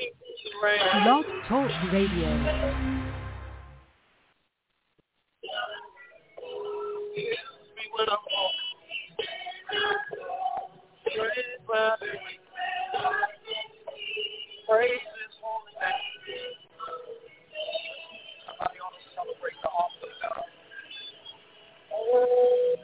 Blog Talk Radio. Praise His holy name. Somebody ought to celebrate the awesome God. Oh.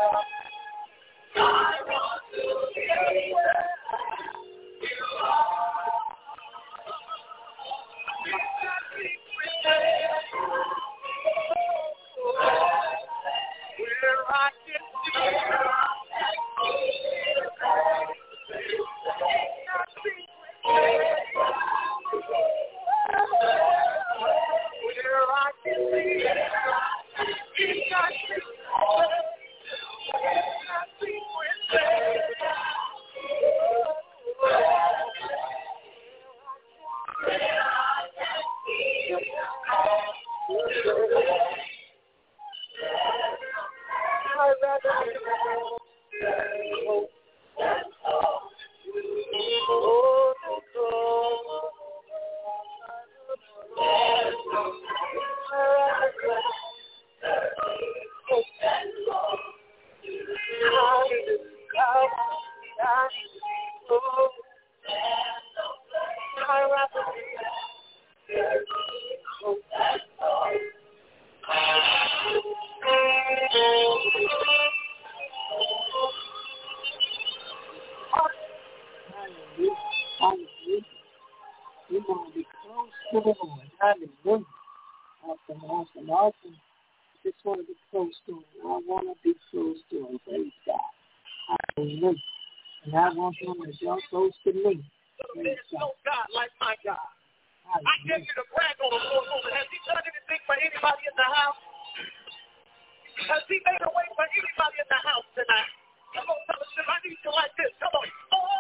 Awesome. Just want to be close to him. I want to be close to him. Praise God. Hallelujah. And I want him to draw close to me. There's no God like my God. I dare you to brag on him for a moment. Has he done anything for anybody in the house? Has he made a way for anybody in the house tonight? Come on, fellowship. I need you like this. Come on.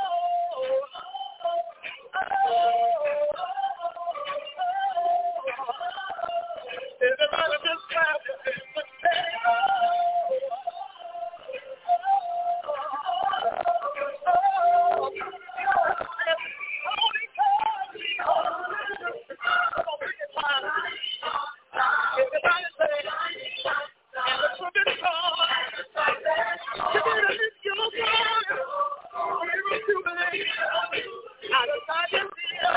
Everybody just clap your hands and say, everybody say, and the trumpet call, you better lift your voice, we will jubilate, out of sight and fear.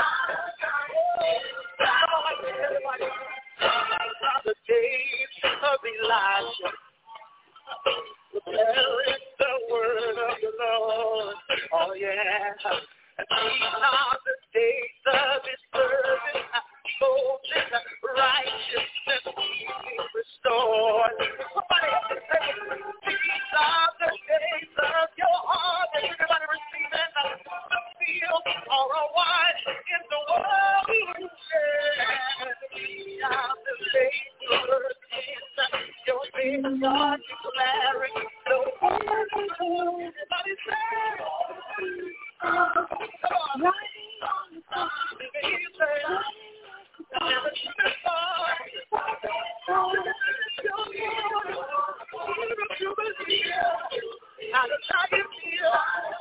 Come on, everybody. The days of Elijah, declaring the word of the Lord. Oh yeah, these are the days of His servant Moses, righteousness restored. Somebody else say, these are the days of your heart. Everybody receive it. The fields are a wide in the world. Yeah, these are the days. Your name is God declaring the word of the Lord. Everybody say, come on. Never should how to tie it here.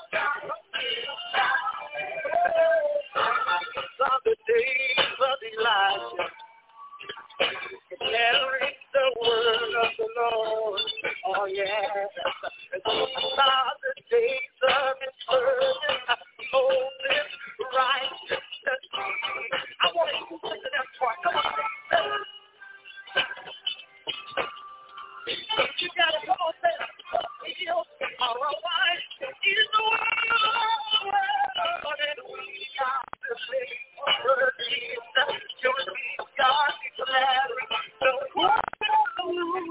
On the days of Elijah, declaring the word of the Lord. Oh yeah. These are the days of His servant Moses, righteousness. I want you to listen to that part. Come on. You got it. Come on, say it. Fields are a wide in the world. And we are the days of Jesus. Your name, God, declaring the word of the Lord.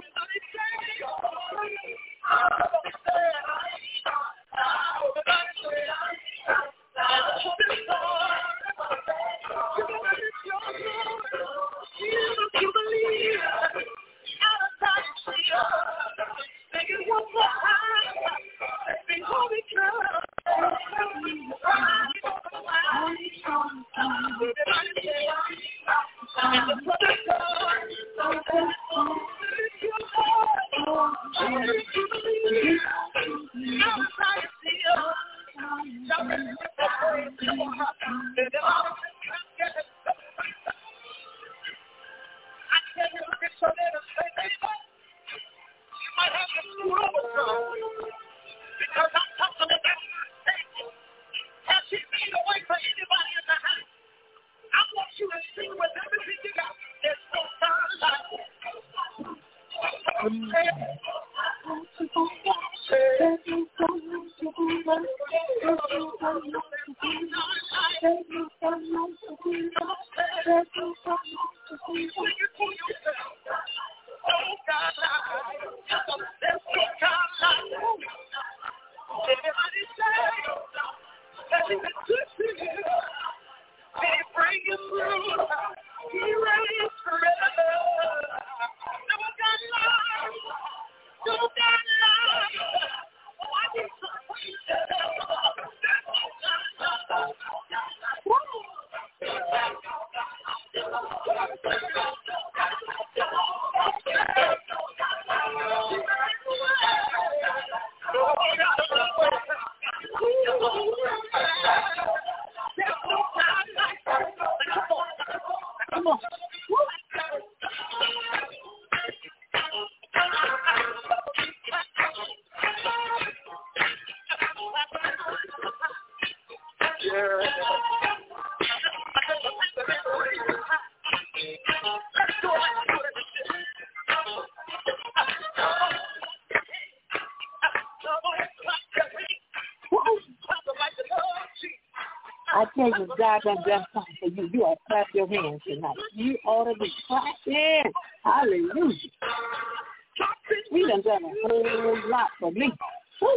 I tell you, God done done something for you. You ought to clap your hands tonight. You ought to be clapping. Hallelujah. He done done a whole lot for me. Woo.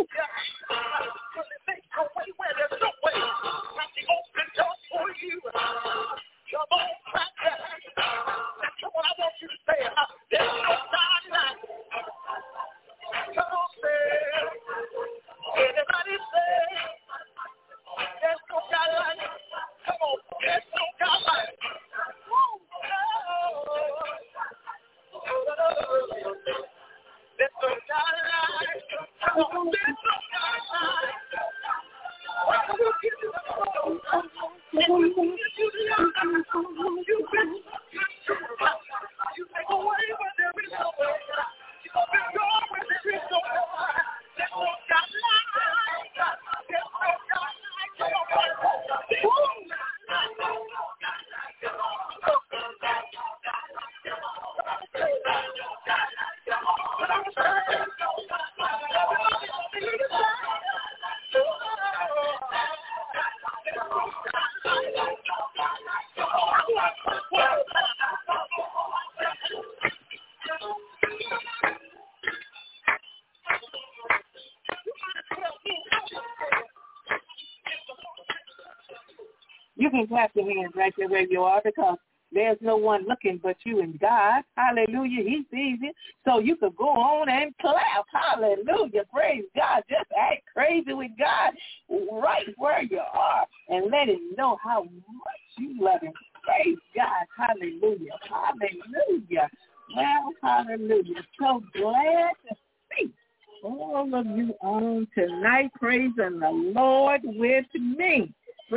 You can clap your hands right there where you are, because there's no one looking but you and God. Hallelujah. He sees it. So you could go on and clap. Hallelujah. Praise God. Just act crazy with God right where you are and let him know how much you love him. Praise God. Hallelujah. Hallelujah. Well, hallelujah. So glad to see all of you on tonight praising the Lord with me.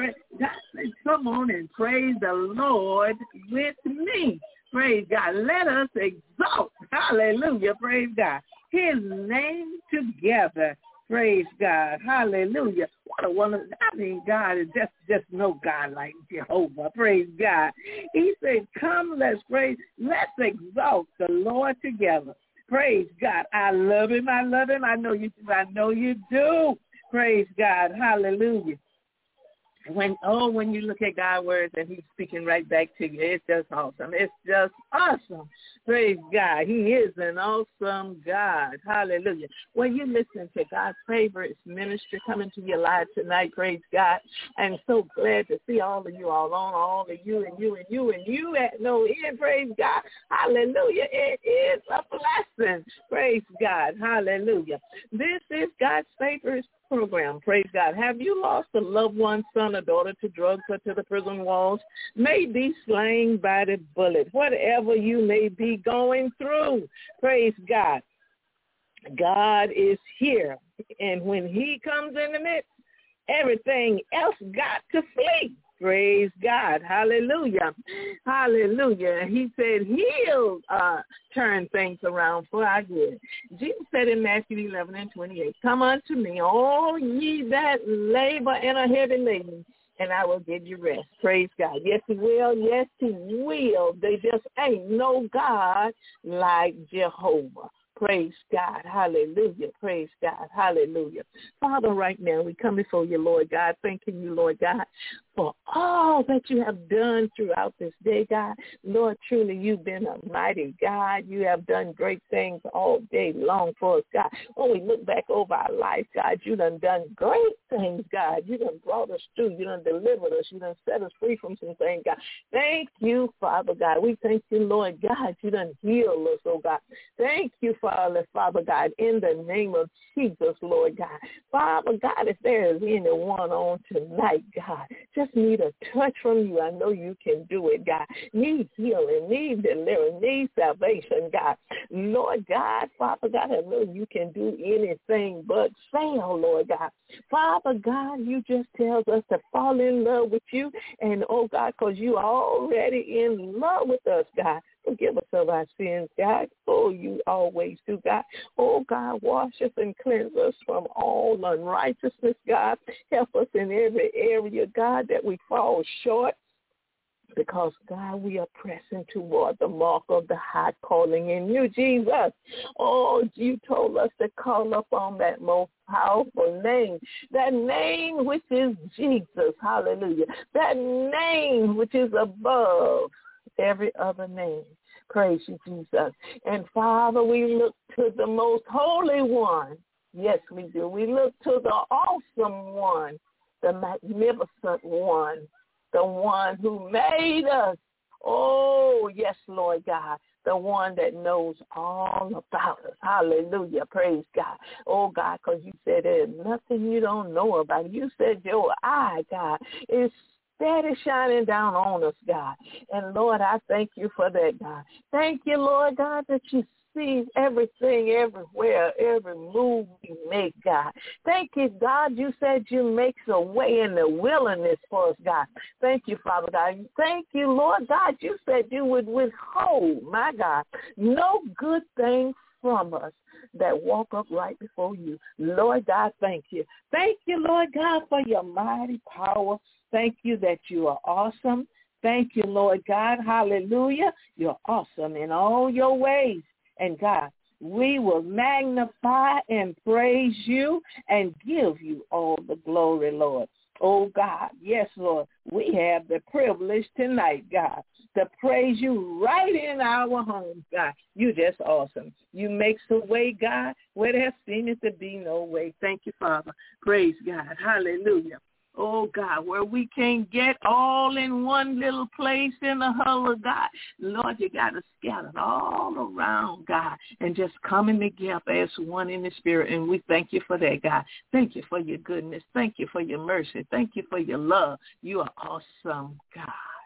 Come on and praise the Lord with me. Praise God. Let us exalt. Hallelujah. Praise God. His name together. Praise God. Hallelujah. What a wonderful. I mean, God is just no God like Jehovah. Praise God. He said, come, let's praise. Let's exalt the Lord together. Praise God. I love him. I love him. I know you do. I know you do. Praise God. Hallelujah. When you look at God's words and he's speaking right back to you, it's just awesome. It's just awesome. Praise God. He is an awesome God. Hallelujah. When you listen to God's favorite ministry coming to your life tonight, praise God. I'm so glad to see all of you all on, all of you and you and you and you at no end. Praise God. Hallelujah. It is a blessing. Praise God. Hallelujah. This is God's favorite program. Praise God. Have you lost a loved one, son or daughter to drugs or to the prison walls? May be slain by the bullet. Whatever you may be going through, praise God. God is here. And when he comes in the midst, everything else got to flee. Praise God. Hallelujah. Hallelujah. He said he'll turn things around for our good. Jesus said in Matthew 11:28, come unto me, all ye that labor and are heavy laden, and I will give you rest. Praise God. Yes, he will. Yes, he will. They just ain't no God like Jehovah. Praise God. Hallelujah. Praise God. Hallelujah. Father, right now we come before you, Lord God, thanking you, Lord God, for all that you have done throughout this day, God. Lord, truly you've been a mighty God. You have done great things all day long for us, God. When we look back over our life, God, you done great things, God. You done brought us through. You done delivered us. You done set us free from some things, God. Thank you, Father God. We thank you, Lord God. You done healed us, oh God. Thank you, Father God, in the name of Jesus, Lord God. Father God, if there is anyone on tonight, God, just need a touch from you. I know you can do it, God. Need healing, need deliverance, need salvation, God. Lord God, Father God, I know you can do anything but fail, Lord God. Father God, you just tells us to fall in love with you, and oh God, because you are already in love with us, God. Forgive us of our sins, God. Oh, you always do, God. Oh, God, wash us and cleanse us from all unrighteousness, God. Help us in every area, God, that we fall short. Because, God, we are pressing toward the mark of the high calling in you, Jesus. Oh, you told us to call upon that most powerful name, that name which is Jesus, hallelujah, that name which is above every other name. Praise you, Jesus. And, Father, we look to the most holy one. Yes, we do. We look to the awesome one, the magnificent one, the one who made us. Oh, yes, Lord God, the one that knows all about us. Hallelujah. Praise God. Oh, God, because you said there's nothing you don't know about. You said your eye, God, is steady shining down on us, God. And, Lord, I thank you for that, God. Thank you, Lord God, that you see everything, everywhere, every move we make, God. Thank you, God. You said you make a way in the wilderness for us, God. Thank you, Father God. Thank you, Lord God. You said you would withhold, my God, no good thing from us that walk up right before you. Lord God, thank you. Thank you, Lord God, for your mighty power. Thank you that you are awesome. Thank you, Lord God. Hallelujah. You're awesome in all your ways. And God, we will magnify and praise you and give you all the glory, Lord. Oh, God, yes, Lord, we have the privilege tonight, God, to praise you right in our homes, God. You're just awesome. You make the way, God, where there seems to be no way. Thank you, Father. Praise God. Hallelujah. Oh, God, where we can't get all in one little place in the huddle of God. Lord, you got to scatter all around, God, and just coming together as one in the spirit. And we thank you for that, God. Thank you for your goodness. Thank you for your mercy. Thank you for your love. You are awesome, God.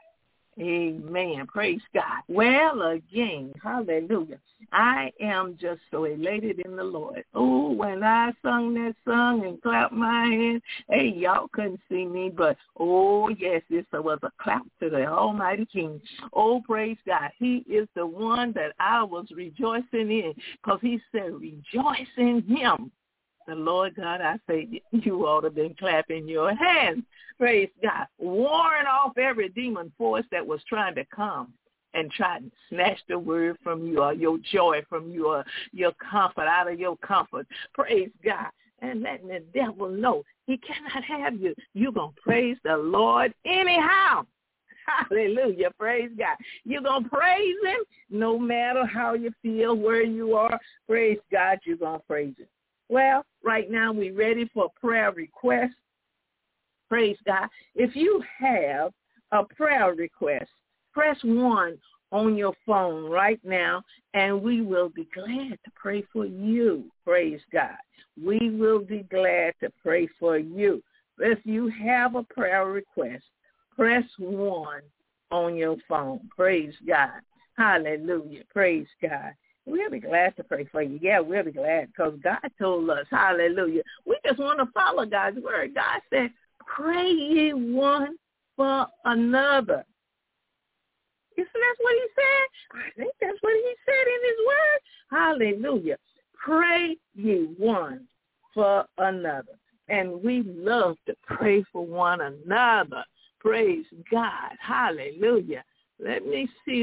Amen. Praise God. Well, again, hallelujah. I am just so elated in the Lord. Oh, when I sung that song and clapped my hands, hey, y'all couldn't see me, but, oh, yes, this was a clap to the Almighty King. Oh, praise God. He is the one that I was rejoicing in because he said, rejoice in him. The Lord God, I say, you ought to have been clapping your hands. Praise God. Warn off every demon force that was trying to come and try to snatch the word from you or your joy from you or your comfort out of your comfort. Praise God. And letting the devil know he cannot have you. You're going to praise the Lord anyhow. Hallelujah. Praise God. You're going to praise him no matter how you feel, where you are. Praise God, you're going to praise him. Well, right now we're ready for prayer requests. Praise God. If you have a prayer request, press 1 on your phone right now, and we will be glad to pray for you. Praise God. We will be glad to pray for you. If you have a prayer request, press 1 on your phone. Praise God. Hallelujah. Praise God. We'll be glad to pray for you. Yeah, we'll be glad because God told us, hallelujah. We just want to follow God's word. God said, pray ye one for another. Isn't that what he said? I think that's what he said in his word. Hallelujah. Pray ye one for another. And we love to pray for one another. Praise God. Hallelujah. Let me see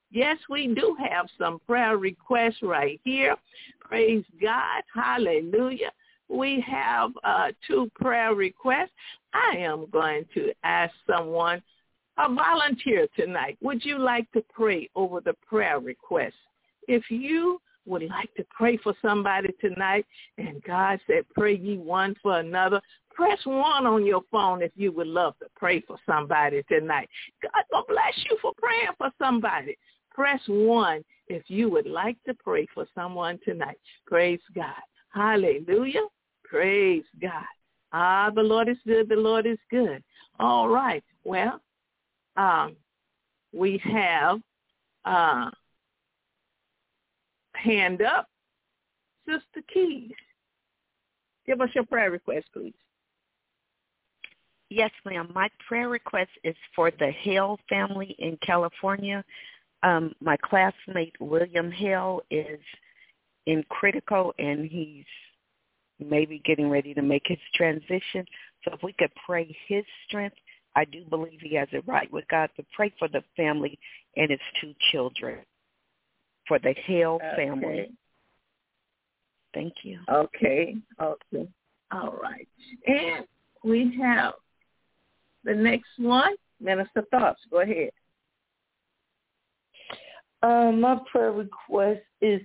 Yes, we do have some prayer requests right here. Praise God. Hallelujah. We have 2 prayer requests. I am going to ask someone, a volunteer tonight. Would you like to pray over the prayer requests? If you would like to pray for somebody tonight, and God said, pray ye one for another, press 1 on your phone if you would love to pray for somebody tonight. God will bless you for praying for somebody. Press 1 if you would like to pray for someone tonight. Praise God. Hallelujah. Praise God. The Lord is good. The Lord is good. All right. Well, we have hand up. Sister Keys, give us your prayer request, please. Yes, ma'am. My prayer request is for the Hale family in California. My classmate, William Hale, is in critical, and he's maybe getting ready to make his transition. So if we could pray his strength, I do believe he has it right with God to pray for the family and his 2 children, for the Hale family. Thank you. Okay. All right. And we have the next one, Minister Thoughts. Go ahead. My prayer request is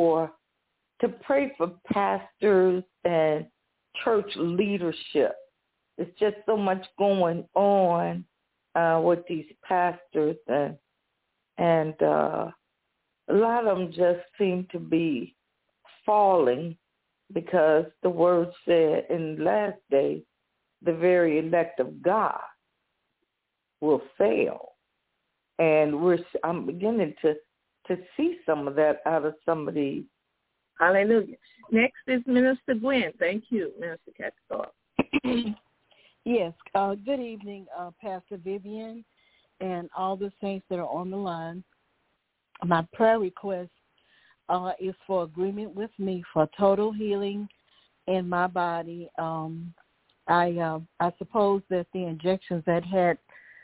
to pray for pastors and church leadership. It's just so much going on with these pastors, and a lot of them just seem to be falling, because the word said in the last days, the very elect of God will fail. And I'm beginning to see some of that out of some of these. Hallelujah. Next is Minister Gwen. Thank you, Minister Catstar. Yes. Good evening, Pastor Vivian, and all the saints that are on the line. My prayer request is for agreement with me for total healing in my body. I suppose that the injections that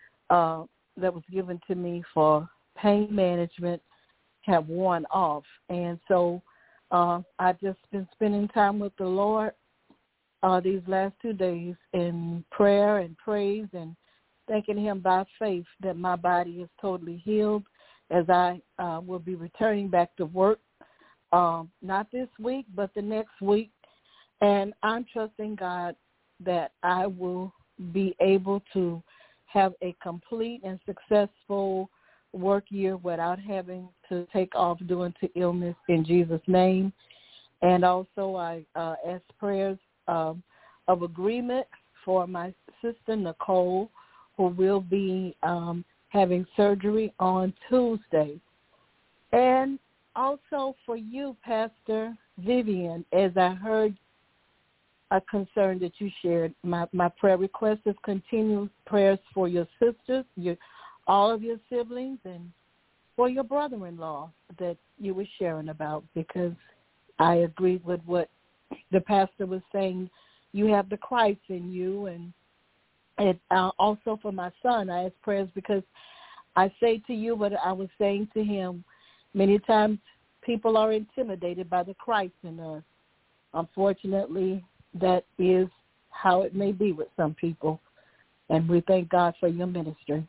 was given to me for pain management have worn off, and so I've just been spending time with the Lord these last 2 days in prayer and praise, and thanking him by faith that my body is totally healed, as I will be returning back to work, not this week, but the next week. And I'm trusting God that I will be able to have a complete and successful work year without having to take off due to illness, in Jesus' name. And also I ask prayers of agreement for my sister Nicole, who will be having surgery on Tuesday. And also for you, Pastor Vivian, as I heard a concern that you shared, my prayer request is continued prayers for your sisters, all of your siblings, and for your brother-in-law that you were sharing about, because I agree with what the pastor was saying. You have the Christ in you, and also for my son, I ask prayers because I say to you what I was saying to him. Many times people are intimidated by the Christ in us. Unfortunately, that is how it may be with some people, and we thank God for your ministry.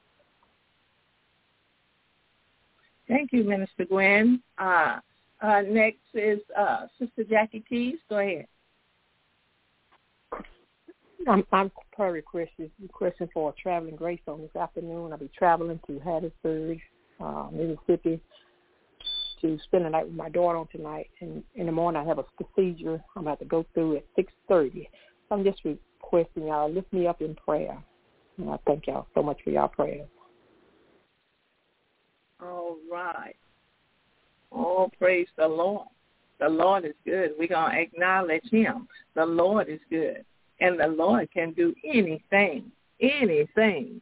Thank you, Minister Gwen. Next is Sister Jackie Keys. Go ahead. I'm prayer requesting for traveling grace on this afternoon. I'll be traveling to Hattiesburg, Mississippi, to spend the night with my daughter on tonight. And in the morning, I have a procedure I'm about to go through at 6:30. So I'm just requesting y'all lift me up in prayer. And I thank y'all so much for y'all prayers. All right. Oh, praise the Lord. The Lord is good. We're going to acknowledge him. The Lord is good. And the Lord can do anything. Can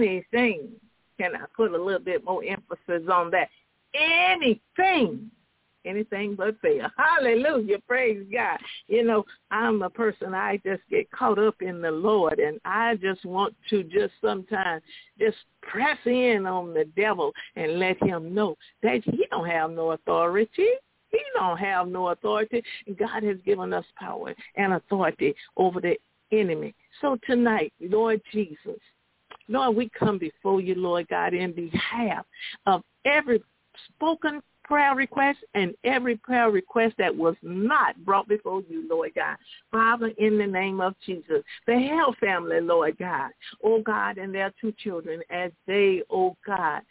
I put a little bit more emphasis on that? Anything anything but fail. Hallelujah. Praise God. You know, I'm a person, I just get caught up in the Lord, and I just want to just sometimes just press in on the devil and let him know that he don't have no authority. He don't have no authority. God has given us power and authority over the enemy. So tonight, Lord Jesus, Lord, we come before you, Lord God, in behalf of every spoken prayer request and every prayer request that was not brought before you, Lord God. Father, in the name of Jesus, the Hale family, Lord God, oh God, and their two children as they, oh God,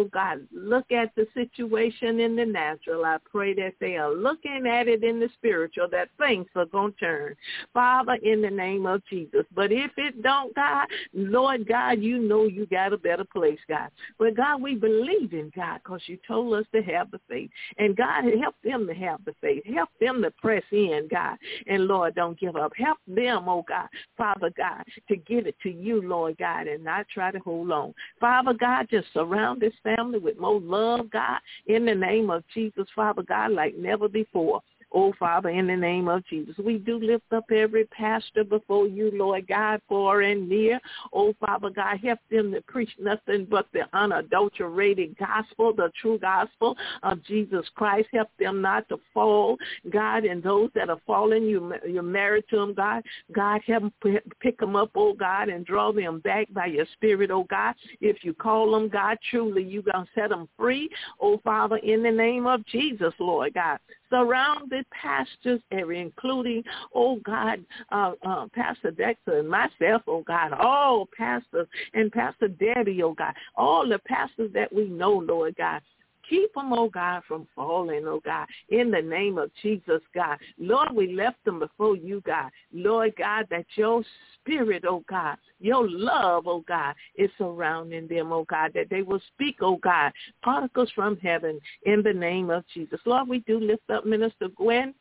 look at the situation in the natural. I pray that they are looking at it in the spiritual, that things are going to turn. Father, in the name of Jesus. But if it don't, God, Lord God, you know you got a better place, God. But God, we believe in God because you told us to have the faith. And God, help them to have the faith. Help them to press in, God. And Lord, don't give up. Help them, oh God, Father God, to give it to you, Lord God, and not try to hold on. Father God, just surround this family with more love, God, in the name of Jesus, Father God, like never before. Oh, Father, in the name of Jesus, we do lift up every pastor before you, Lord God, far and near. Oh, Father God, help them to preach nothing but the unadulterated gospel, the true gospel of Jesus Christ. Help them not to fall, God, and those that are falling, you're married to them, God. God, help them pick them up, oh, God, and draw them back by your spirit, oh, God. If you call them, God, truly you're going to set them free, oh, Father, in the name of Jesus, Lord God. Surround the pastors area, including, oh, God, Pastor Dexter and myself, oh, God, all pastors and Pastor Debbie, oh, God, all the pastors that we know, Lord God. Keep them, oh, God, from falling, oh, God, in the name of Jesus, God. Lord, we left them before you, God. Lord, God, that your spirit, oh, God, your love, oh, God, is surrounding them, oh, God, that they will speak, oh, God, particles from heaven in the name of Jesus. Lord, we do lift up Minister Gwen,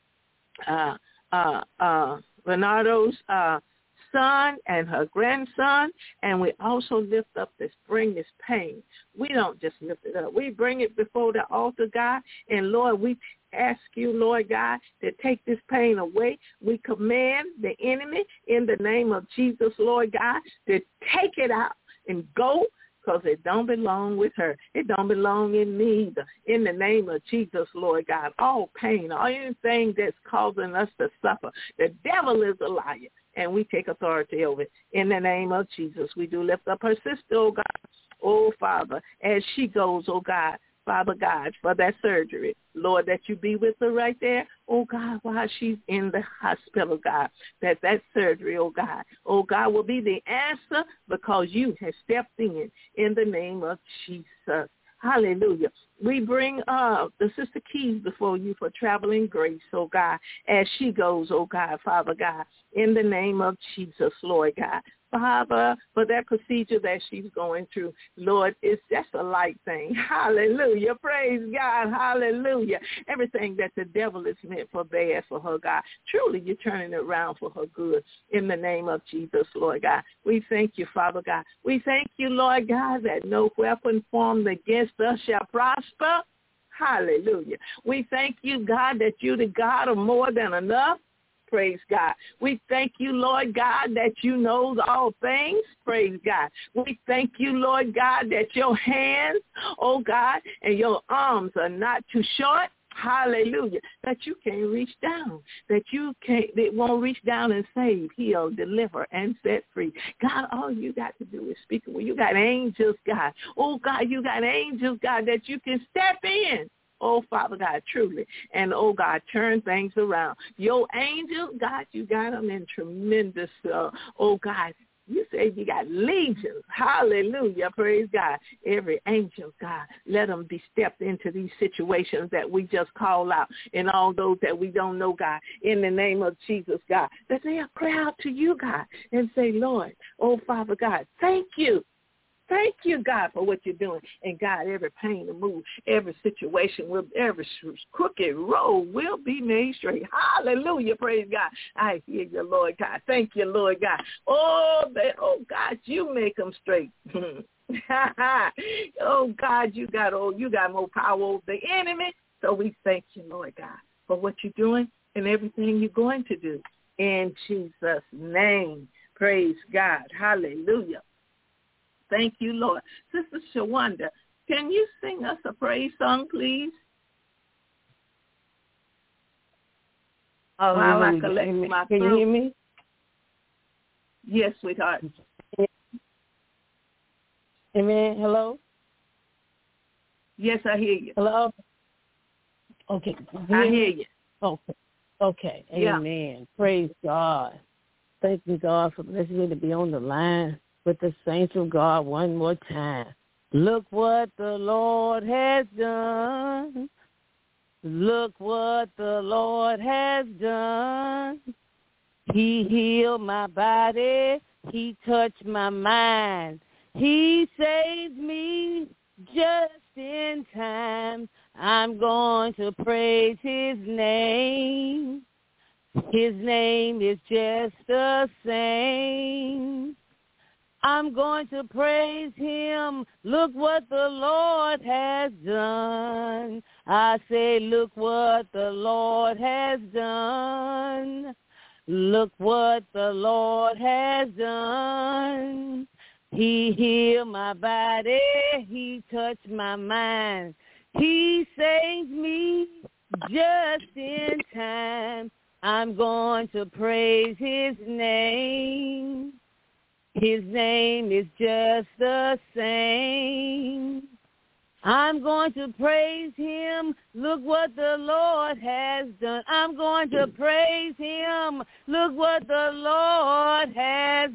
Bernardo's son and her grandson, and we also lift up this pain. We don't just lift it up. We bring it before the altar, God, and Lord, we ask you, Lord God, to take this pain away. We command the enemy in the name of Jesus, Lord God, to take it out and go, because it don't belong with her. It don't belong in me either. In the name of Jesus, Lord God, all pain, all anything that's causing us to suffer, the devil is a liar, and we take authority over it. In the name of Jesus, we do lift up her sister, oh God, oh Father, as she goes, oh God, Father God, for that surgery. Lord, that you be with her right there, oh God, while she's in the hospital, God, that surgery, oh God, will be the answer because you have stepped in the name of Jesus. Hallelujah. We bring the Sister Keys before you for traveling grace, oh God, as she goes, oh God, Father God, in the name of Jesus, Lord God. Father, for that procedure that she's going through, Lord, it's just a light thing. Hallelujah. Praise God. Hallelujah. Everything that the devil is meant for bad for her, God, truly you're turning it around for her good in the name of Jesus, Lord God. We thank you, Father God. We thank you, Lord God, that no weapon formed against us shall prosper. Hallelujah. We thank you, God, that you're the God of more than enough. Praise God. We thank you, Lord God, that you know all things. Praise God. We thank you, Lord God, that your hands, oh God, and your arms are not too short. Hallelujah. That you can't reach down. That it won't reach down and save, heal, deliver, and set free. God, all you got to do is speak. Well, you got angels, God. Oh, God, you got angels, God, that you can step in. Oh, Father God, truly. And, oh, God, turn things around. Your angels, God, you got them in tremendous, oh, God, you say you got legions. Hallelujah. Praise God. Every angel, God, let them be stepped into these situations that we just call out and all those that we don't know, God, in the name of Jesus, God, that they'll cry out to you, God, and say, Lord, oh, Father God, thank you. Thank you, God, for what you're doing. And, God, every pain to move, every situation, every crooked road will be made straight. Hallelujah. Praise God. I hear you, Lord God. Thank you, Lord God. Oh, God, you make them straight. Oh, God, you got more power over the enemy. So we thank you, Lord God, for what you're doing and everything you're going to do. In Jesus' name, praise God. Hallelujah. Thank you, Lord. Sister Shawanda, can you sing us a praise song, please? While I collect my Can you hear me? Yes, sweetheart. Amen. Hello? Yes, I hear you. Hello? Okay. I hear you. Okay. Okay. Amen. Yeah. Praise God. Thank you, God, for blessing me to be on the line with the saints of God one more time. Look what the Lord has done. Look what the Lord has done. He healed my body. He touched my mind. He saved me just in time. I'm going to praise his name. His name is just the same. I'm going to praise him. Look what the Lord has done. I say, look what the Lord has done. Look what the Lord has done. He healed my body. He touched my mind. He saved me just in time. I'm going to praise his name. His name is just the same. I'm going to praise him. Look what the Lord has done. I'm going to praise him. Look what the Lord has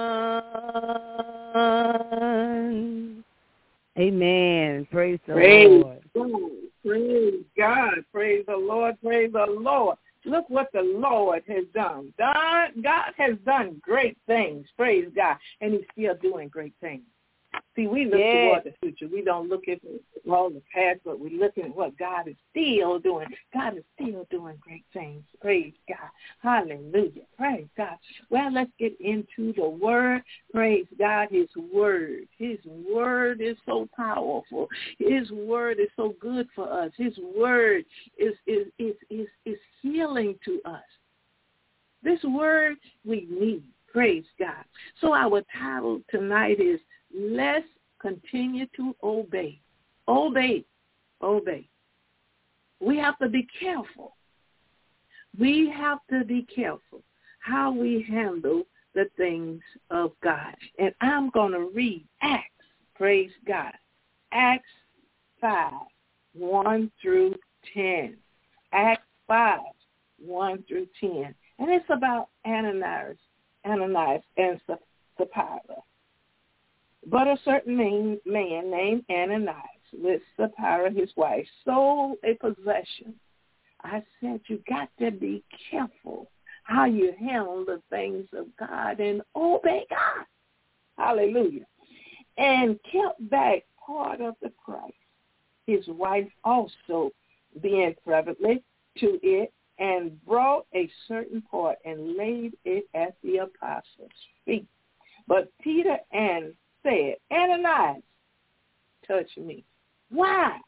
done. Amen. Praise the Lord. Praise God. Praise the Lord. Praise the Lord. Look what the Lord has done. God has done great things. Praise God. And he's still doing great things. See, we look toward the future. We don't look at all the past, but we look at what God is still doing. God is still doing great things. Praise God. Hallelujah. Praise God. Well, let's get into the word. Praise God. His word. His word is so powerful. His word is so good for us. His word is healing to us. This word we need. Praise God. So our title tonight is Let's Continue to Obey. Obey. Obey. We have to be careful. We have to be careful how we handle the things of God. And I'm going to read Acts, praise God, Acts 5, 1 through 10. Acts 5, 1 through 10. And it's about Ananias and Sapphira. But a certain man named Ananias with Sapphira, his wife, sold a possession. I said you got to be careful how you handle the things of God and obey God. Hallelujah. And kept back part of the price. His wife also being privately to it, and brought a certain part and laid it at the apostles' feet. But Peter said, Ananias, touch me. Why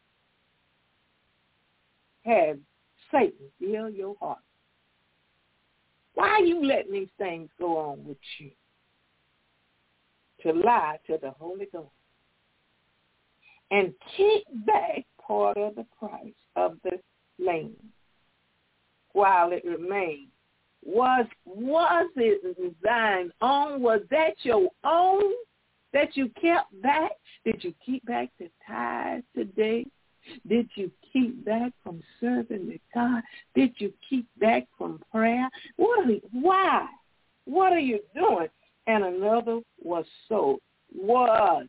has Satan filled your heart? Why are you letting these things go on with you? To lie to the Holy Ghost and keep back part of the price of the land while it remained. Was it thine own? Was that your own that you kept back? Did you keep back the tithes today? Did you keep back from serving the God? Did you keep back from prayer? Why? What are you doing? And another was sold. Was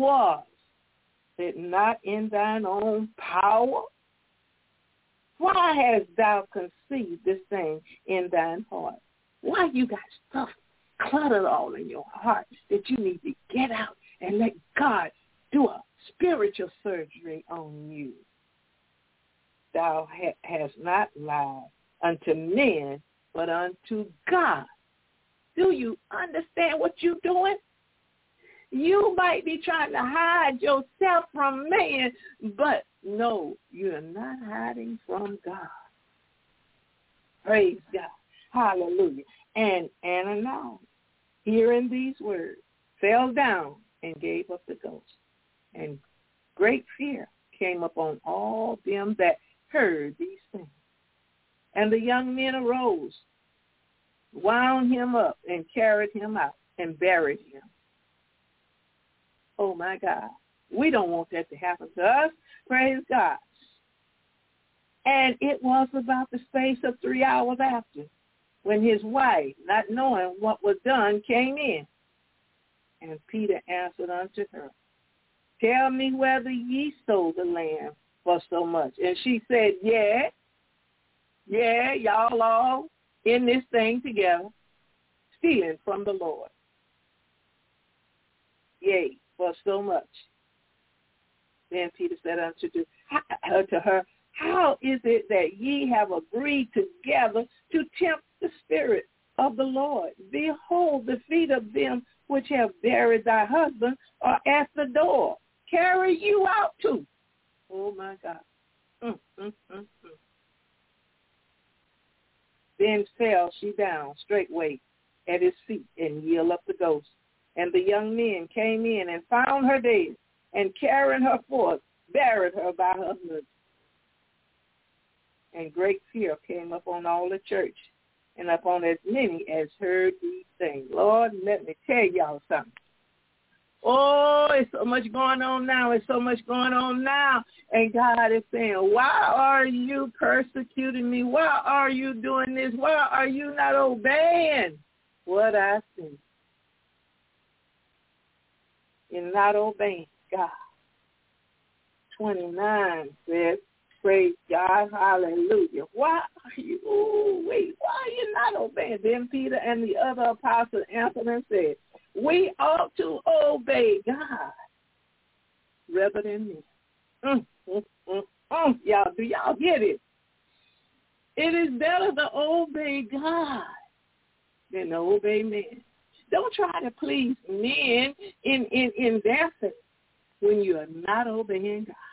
it not in thine own power? Why hast thou conceived this thing in thine heart? Why you got stuff cluttered all in your heart that you need to get out and let God do a spiritual surgery on you? Thou hast not lied unto men, but unto God. Do you understand what you're doing? You might be trying to hide yourself from man, but no, you're not hiding from God. Praise God. Hallelujah. And Ananias, hearing these words, fell down and gave up the ghost. And great fear came upon all them that heard these things. And the young men arose, wound him up, and carried him out and buried him. Oh, my God. We don't want that to happen to us. Praise God. And it was about the space of 3 hours after when his wife, not knowing what was done, came in. And Peter answered unto her, tell me whether ye sold the land for so much. And she said, yeah, y'all all in this thing together, stealing from the Lord. Yea, for so much. Then Peter said unto her, how is it that ye have agreed together to tempt the Spirit of the Lord? Behold, the feet of them which have buried thy husband are at the door. Carry you out too. Oh, my God. Then fell she down straightway at his feet and yielded up the ghost. And the young men came in and found her dead, and carrying her forth, buried her by her husband. And great fear came upon all the church, and upon as many as heard these things. Lord, let me tell y'all something. Oh, it's so much going on now. It's so much going on now. And God is saying, why are you persecuting me? Why are you doing this? Why are you not obeying what I say? You're not obeying God. 29 says, praise God, hallelujah. Why are you not obeying? Then Peter and the other apostles answered and said, we ought to obey God rather than men. Y'all, do y'all get it? It is better to obey God than to obey men. Don't try to please men in their faith when you are not obeying God.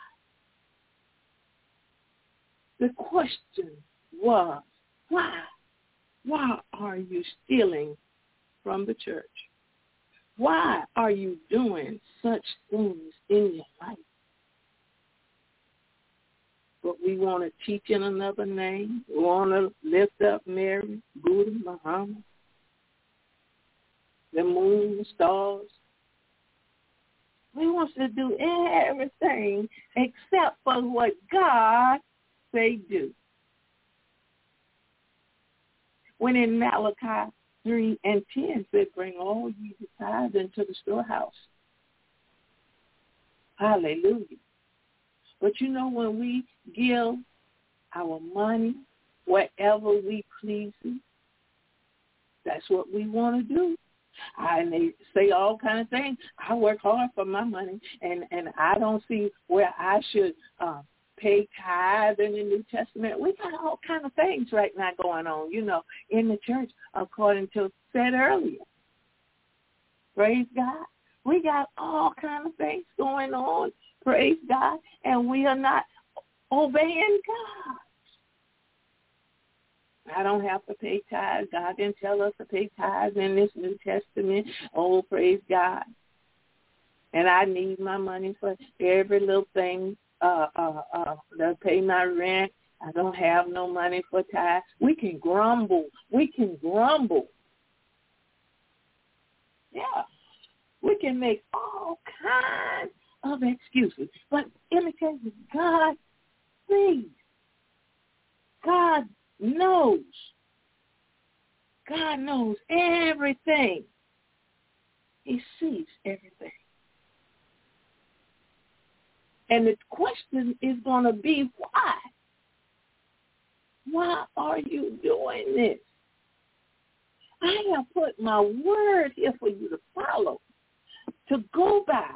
The question was, why? Why are you stealing from the church? Why are you doing such things in your life? But we want to teach in another name. We want to lift up Mary, Buddha, Muhammad, the moon, the stars. We want to do everything except for what God say do. When in Malachi 3:10 said, bring all ye the tithes into the storehouse. Hallelujah. But you know, when we give our money, whatever we please, that's what we want to do. And they say all kinds of things. I work hard for my money, and I don't see where I should pay tithe in the New Testament. We got all kinds of things right now going on, in the church, according to said earlier. Praise God. We got all kinds of things going on. Praise God. And we are not obeying God. I don't have to pay tithes. God didn't tell us to pay tithes in this New Testament. Oh, praise God. And I need my money for every little thing. To pay my rent. I don't have no money for tithes. We can grumble. Yeah. We can make all kinds of excuses. But let me tell you, God sees. God knows. God knows everything. He sees everything. And the question is going to be, why? Why are you doing this? I have put my word here for you to follow, to go by.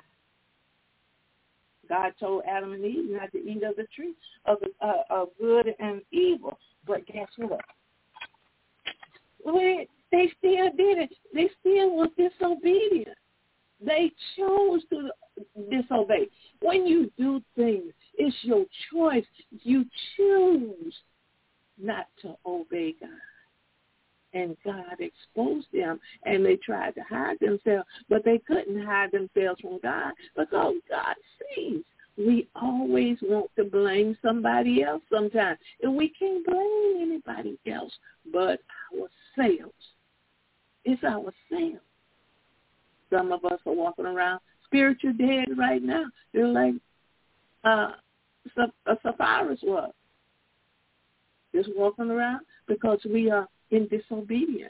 God told Adam and Eve not to eat of the tree of good and evil. But guess what? They still did it. They still was disobedient. They chose to disobey. When you do things, it's your choice. You choose not to obey God. And God exposed them, and they tried to hide themselves, but they couldn't hide themselves from God because God sees. We always want to blame somebody else sometimes, and we can't blame anybody else but ourselves. It's ourselves. Some of us are walking around spiritual dead right now. They're like Sapphira was. Just walking around because we are in disobedience.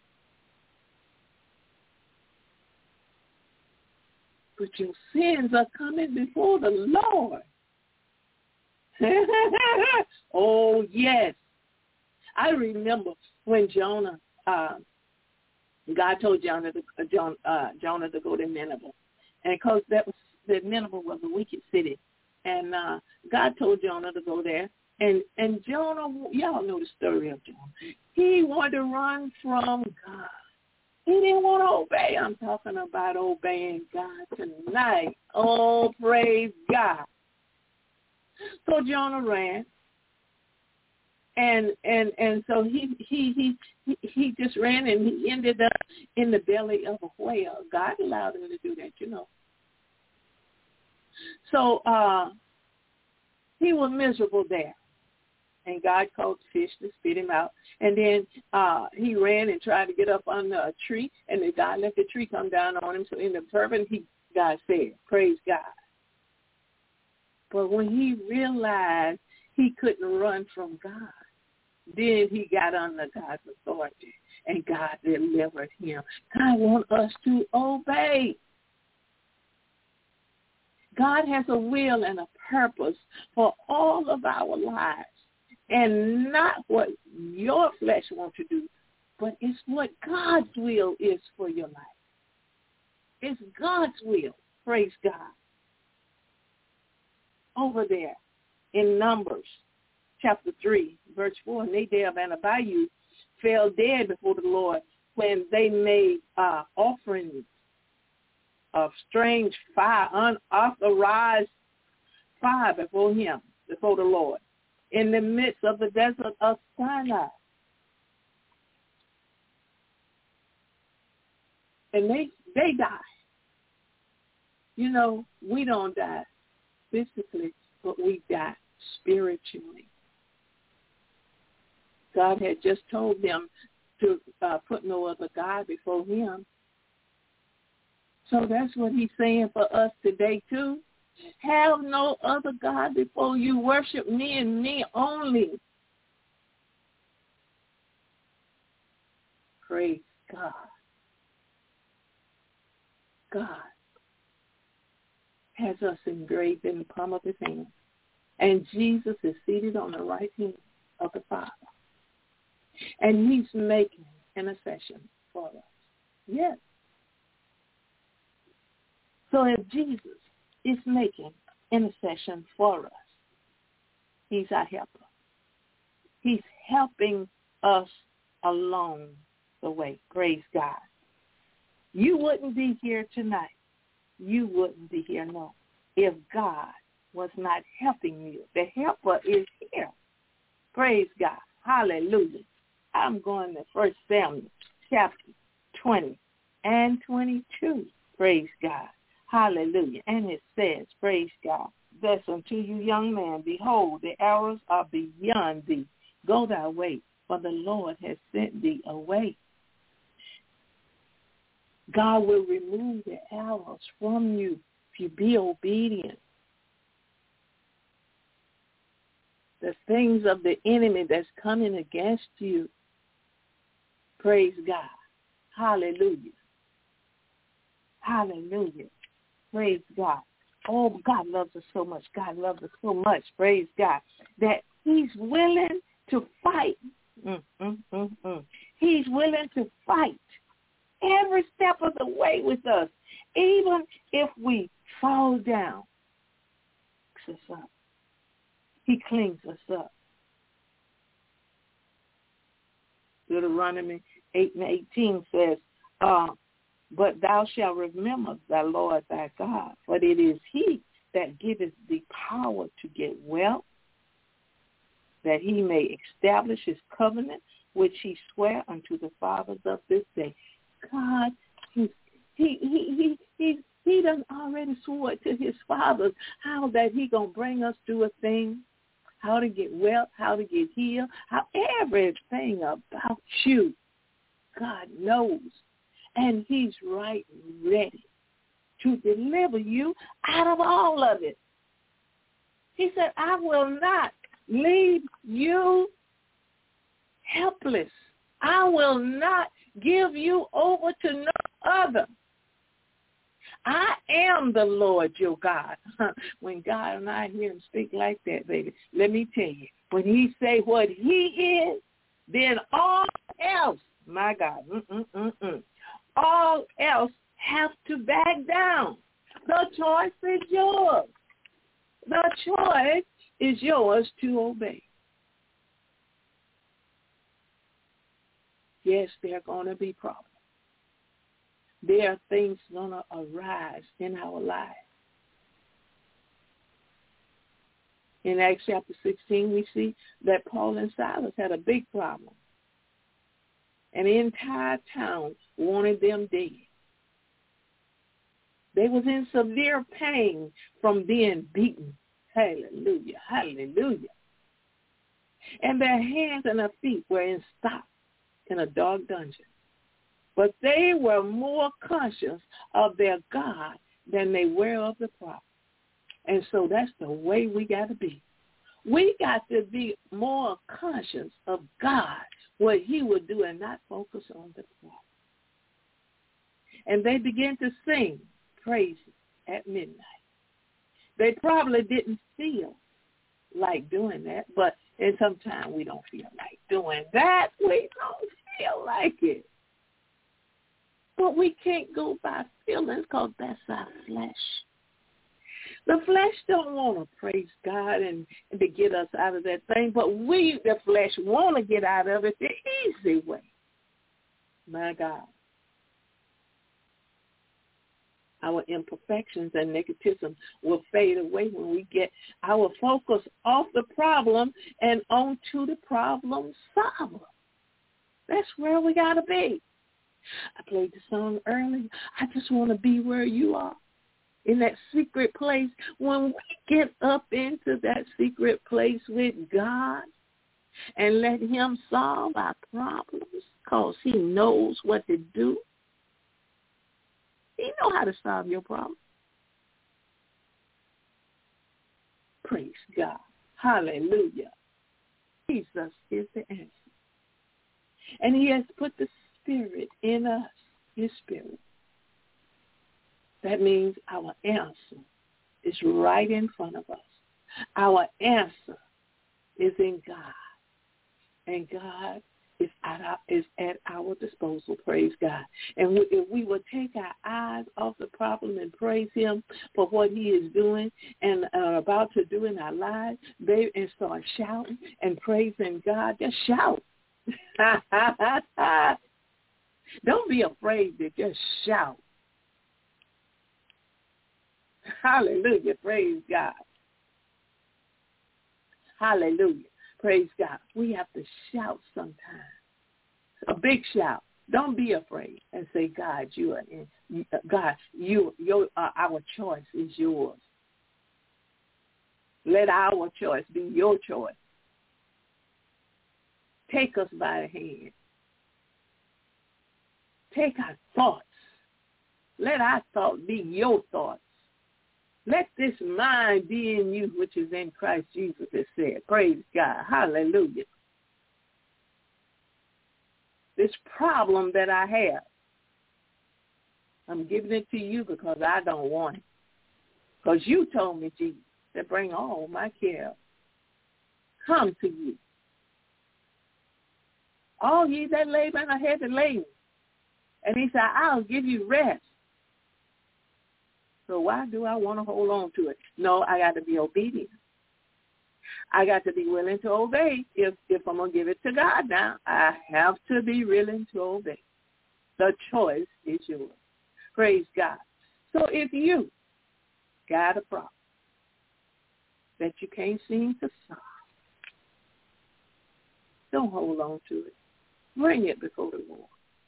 But your sins are coming before the Lord. Oh, yes. I remember when Jonah, God told Jonah to go to Nineveh. And because Nineveh was a wicked city. And God told Jonah to go there. And Jonah, y'all know the story of Jonah. He wanted to run from God. He didn't want to obey. I'm talking about obeying God tonight. Oh, praise God. So Jonah ran. And so he just ran, and he ended up in the belly of a whale. God allowed him to do that, you know. So he was miserable there. And God called the fish to spit him out. And then he ran and tried to get up on a tree, and the God let the tree come down on him. So in the fervent, God said, praise God. But when he realized he couldn't run from God, then he got under God's authority, and God delivered him. God wants us to obey. God has a will and a purpose for all of our lives. And not what your flesh wants to do, but it's what God's will is for your life. It's God's will. Praise God. Over there in Numbers chapter 3, verse 4, Nadab and Abihu fell dead before the Lord when they made offerings of strange fire, unauthorized fire before him, before the Lord, in the midst of the desert of Sinai. And they died. You know, we don't die physically, but we die spiritually. God had just told them to put no other God before him. So that's what he's saying for us today, too. Have no other God before you. Worship me and me only. Praise God. God has us engraved in the palm of his hand. And Jesus is seated on the right hand of the Father. And he's making intercession for us. Yes. So if Jesus is making intercession for us, he's our helper. He's helping us along the way. Praise God. You wouldn't be here tonight. You wouldn't be here, no, if God was not helping you. The helper is here. Praise God. Hallelujah. I'm going to 1 Samuel chapter 20 and 22. Praise God. Hallelujah. And it says, praise God, thus unto you, young man, behold, the arrows are beyond thee. Go thy way, for the Lord has sent thee away. God will remove the arrows from you if you be obedient. The things of the enemy that's coming against you. Praise God. Hallelujah. Hallelujah. Praise God. Oh, God loves us so much. God loves us so much. Praise God. That he's willing to fight. He's willing to fight every step of the way with us. Even if we fall down, picks us up. He cleans us up. Deuteronomy 8:18 says, But thou shalt remember thy Lord thy God, for it is he that giveth thee power to get wealth, that he may establish his covenant, which he sware unto the fathers of this day. God, he done already swore to his fathers how that he gonna bring us through a thing, how to get wealth, how to get healed, how everything about you, God knows. And he's right ready to deliver you out of all of it. He said, I will not leave you helpless. I will not give you over to no other. I am the Lord your God. When God and I hear him speak like that, baby, let me tell you, when he say what he is, then all else, my God, all else have to back down. The choice is yours. The choice is yours to obey. Yes, there are going to be problems. There are things going to arise in our lives. In Acts chapter 16, we see that Paul and Silas had a big problem. And the entire town wanted them dead. They was in severe pain from being beaten. Hallelujah, hallelujah. And their hands and their feet were in stocks in a dark dungeon. But they were more conscious of their God than they were of the problem. And so that's the way we got to be. We got to be more conscious of God, what he would do, and not focus on the problem. And they began to sing praises at midnight. They probably didn't feel like doing that, and sometimes we don't feel like doing that. We don't feel like it. But we can't go by feelings because that's our flesh. The flesh don't want to praise God and to get us out of that thing, but we, the flesh, want to get out of it the easy way. My God. Our imperfections and negativism will fade away when we get our focus off the problem and onto the problem solver. That's where we got to be. I played the song earlier. I just want to be where you are, in that secret place. When we get up into that secret place with God and let him solve our problems because he knows what to do. He knows how to solve your problem. Praise God. Hallelujah. Jesus is the answer. And he has put the Spirit in us, his Spirit. That means our answer is right in front of us. Our answer is in God. And God is at our disposal, praise God. And if we will take our eyes off the problem and praise him for what he is doing and about to do in our lives, and start shouting and praising God, just shout. Don't be afraid to just shout. Hallelujah. Praise God. Hallelujah. Praise God. We have to shout sometimes. A big shout. Don't be afraid and say, God, our choice is yours. Let our choice be your choice. Take us by the hand. Take our thoughts. Let our thoughts be your thoughts. Let this mind be in you, which is in Christ Jesus, it said. Praise God. Hallelujah. This problem that I have, I'm giving it to you because I don't want it. Because you told me, Jesus, to bring all my care. Come to you. All ye that labor and are heavy laden. And he said, I'll give you rest. So why do I want to hold on to it? No, I got to be obedient. I got to be willing to obey if I'm going to give it to God now. I have to be willing to obey. The choice is yours. Praise God. So if you got a problem that you can't seem to solve, don't hold on to it. Bring it before the Lord.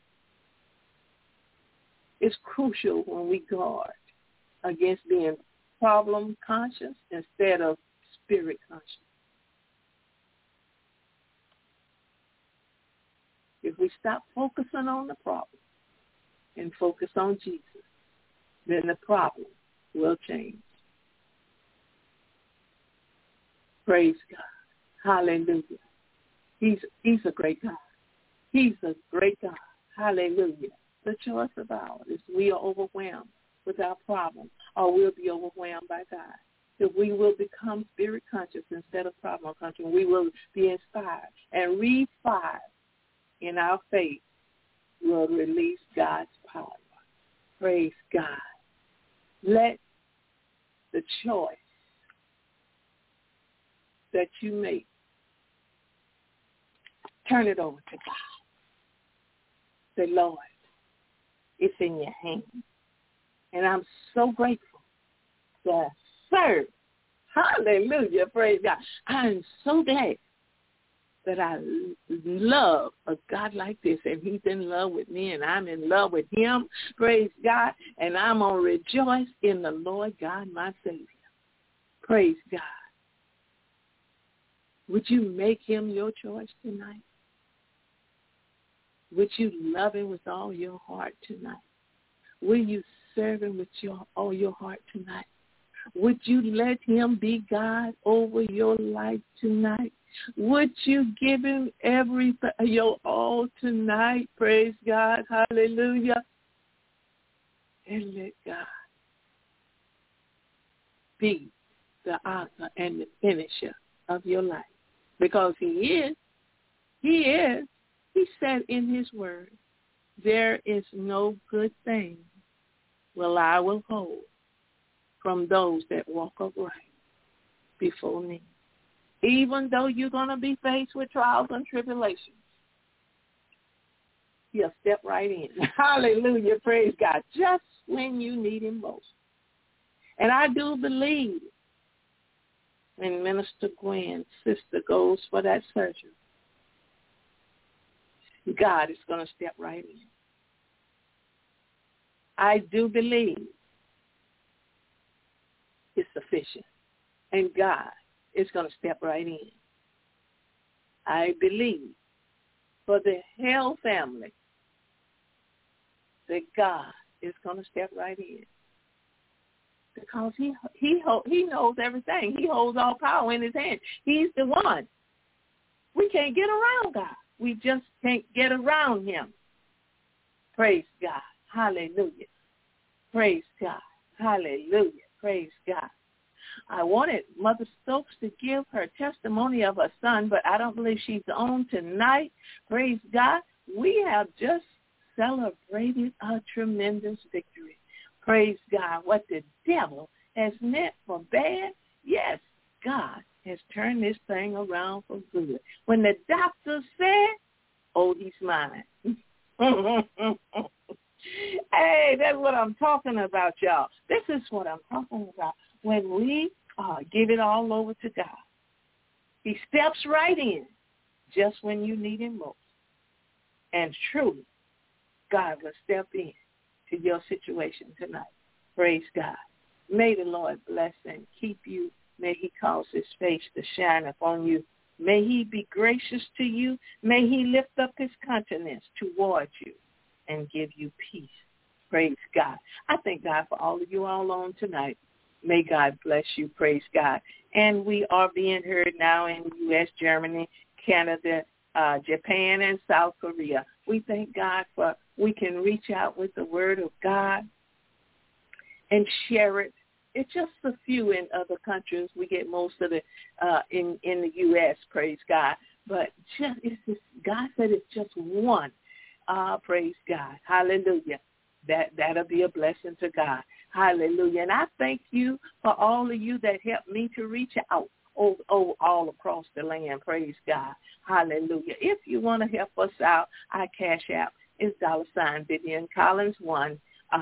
It's crucial when we guard against being problem conscious instead of spirit conscious. If we stop focusing on the problem and focus on Jesus, then the problem will change. Praise God. Hallelujah. He's a great God. He's a great God. Hallelujah. The choice of ours is we are overwhelmed with our problem, or we'll be overwhelmed by God. If we will become spirit conscious instead of problem conscious, we will be inspired and refire in our faith will release God's power. Praise God. Let the choice that you make, turn it over to God. Say, Lord, it's in your hands. And I'm so grateful to serve. Hallelujah. Praise God. I'm so glad that I love a God like this, and he's in love with me, and I'm in love with him. Praise God. And I'm going to rejoice in the Lord God, my Savior. Praise God. Would you make him your choice tonight? Would you love him with all your heart tonight? Will you serve him with all your heart tonight? Would you let him be God over your life tonight? Would you give him everything, your all tonight? Praise God. Hallelujah. And let God be the author and the finisher of your life. Because he is. He said in his word, there is no good thing will I withhold from those that walk upright before me. Even though you're going to be faced with trials and tribulations, he'll step right in. Hallelujah. Praise God. Just when you need him most. And I do believe when Minister Gwen's sister goes for that surgery, God is going to step right in. I do believe it's sufficient. And God is going to step right in. I believe for the Hale family that God is going to step right in. Because he knows everything. He holds all power in his hand. He's the one. We can't get around God. We just can't get around him. Praise God. Hallelujah. Praise God. Hallelujah. Praise God. I wanted Mother Stokes to give her testimony of her son, but I don't believe she's on tonight. Praise God. We have just celebrated a tremendous victory. Praise God. What the devil has meant for bad, yes, God has turned this thing around for good. When the doctor said, oh, he's mine. Hey, that's what I'm talking about, y'all. This is what I'm talking about. When we give it all over to God, he steps right in just when you need him most. And truly, God will step in to your situation tonight. Praise God. May the Lord bless and keep you. May he cause his face to shine upon you. May he be gracious to you. May he lift up his countenance towards you and give you peace. Praise God. I thank God for all of you all on tonight. May God bless you. Praise God. And we are being heard now in the U.S., Germany, Canada, Japan, and South Korea. We thank God for we can reach out with the word of God and share it. It's just a few in other countries. We get most of it in the U.S., praise God. But God said it's just one. Praise God. Hallelujah. That'll be a blessing to God. Hallelujah. And I thank you for all of you that helped me to reach out all across the land. Praise God. Hallelujah. If you want to help us out, our Cash App is $Vivian Collins 1.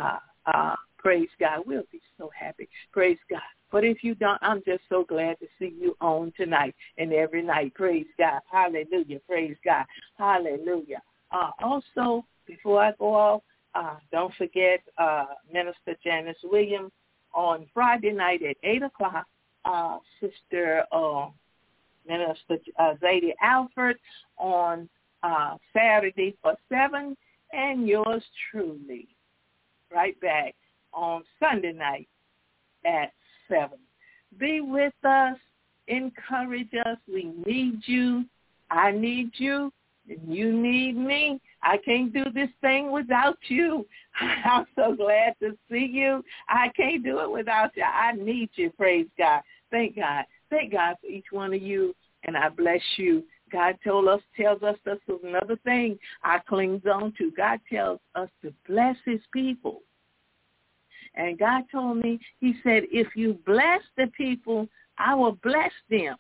Praise God. We'll be so happy. Praise God. But if you don't, I'm just so glad to see you on tonight and every night. Praise God. Hallelujah. Praise God. Hallelujah. Also, before I go off, don't forget Minister Janice Williams on Friday night at 8 o'clock. Sister Minister Zadie Alford on Saturday for 7, and yours truly right back on Sunday night at 7. Be with us. Encourage us. We need you. I need you. And you need me. I can't do this thing without you. I'm so glad to see you. I can't do it without you. I need you. Praise God. Thank God. Thank God for each one of you, and I bless you. God tells us this is another thing I cling on to. God tells us to bless his people. And God told me, he said, if you bless the people, I will bless them.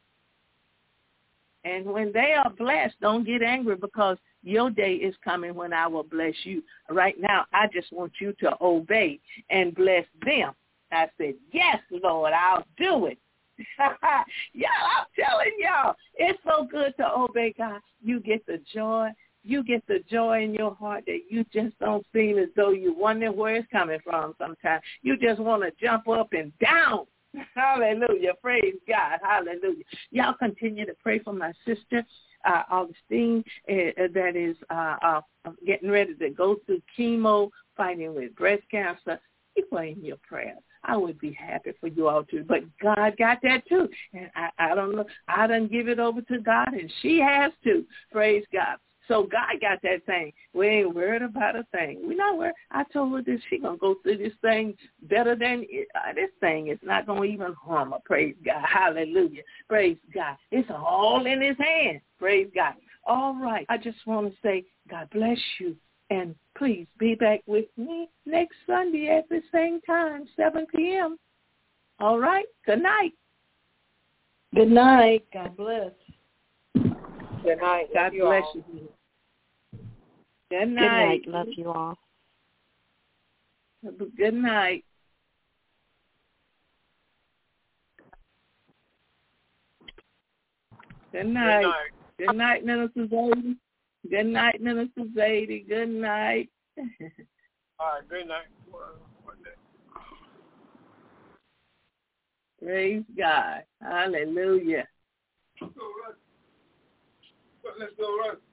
And when they are blessed, don't get angry, because your day is coming when I will bless you. Right now, I just want you to obey and bless them. I said, yes, Lord, I'll do it. Y'all, I'm telling y'all, it's so good to obey God. You get the joy. You get the joy in your heart that you just don't seem as though you wonder where it's coming from sometimes. You just want to jump up and down. Hallelujah. Praise God. Hallelujah. Y'all continue to pray for my sister, Augustine, that is getting ready to go through chemo, fighting with breast cancer. Keep her in your prayers. I would be happy for you all too. But God got that too. And I don't know. I done give it over to God, and she has to. Praise God. So God got that thing. We ain't worried about a thing. We're not worried. I told her this. She going to go through this thing better than this thing. It's not going to even harm her. Praise God. Hallelujah. Praise God. It's all in his hands. Praise God. All right. I just want to say God bless you. And please be back with me next Sunday at the same time, 7 p.m. All right? Good night. Good night. God bless. Good night. God bless you. Good night. Good night. Love you all. Good night. Good night. Good night, Minister Zadie. Good night, Minister Zadie. Good night. All right, good night. Praise God. Hallelujah. Let's go, Russ.